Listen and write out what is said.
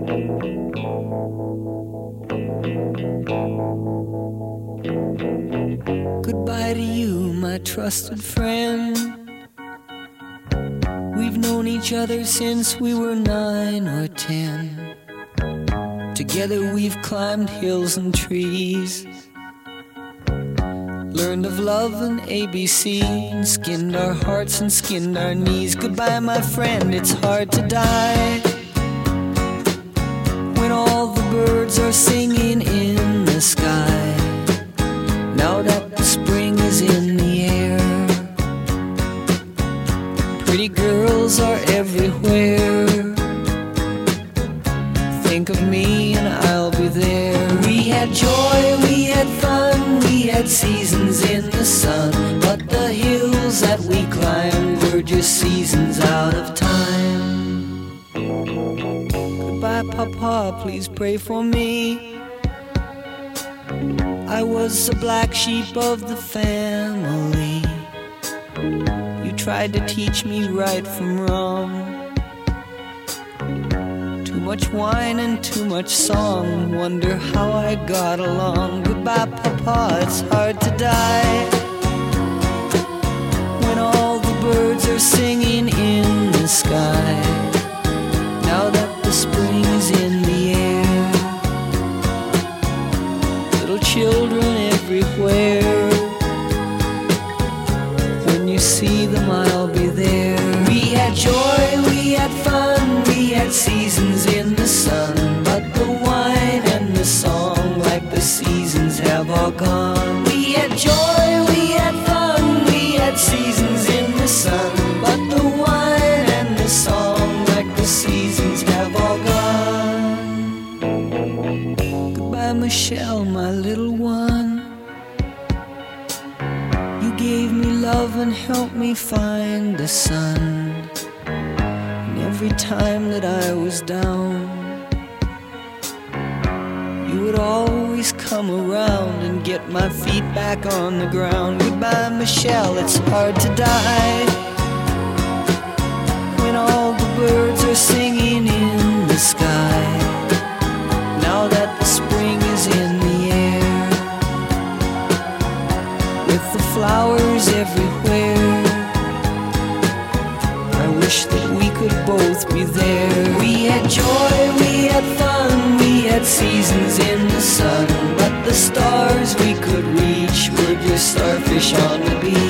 Goodbye to you, my trusted friend. We've known each other since we were 9 or 10. Together we've climbed hills and trees, learned of love and ABC, and skinned our hearts and skinned our knees. Goodbye, my friend, it's hard to die when all the birds are singing in the sky. Now that the spring is in the air, pretty girls are everywhere. Think of me and I'll be there. We had joy, we had fun, we had seasons in the sun, but the hills that we climbed were just seasons out of time. Goodbye, Papa, please pray for me. I was the black sheep of the family. You tried to teach me right from wrong. Too much wine and too much song, wonder how I got along. Goodbye, Papa, it's hard to die when all the birds are singing in the sky. Now that the spring is in the air, little children everywhere. When you see them, I'll be there. We had joy, we had fun, we had seasons in the sun, but the wine and the song, like the seasons, have all gone. We had joy, we had fun, we had seasons in the sun, but the wine and the song, like the seasons, have all gone. Goodbye, Michelle, my little one. You gave me love and helped me find the sun. Every time that I was down, you would always come around and get my feet back on the ground. Goodbye, Michelle, it's hard to die when all the birds are singing in the sky. Now that the spring is in the air, with the flowers everywhere, I wish that we could both be there. We had joy, we had fun, we had seasons in the sun, but the stars we could reach were just starfish on the beach.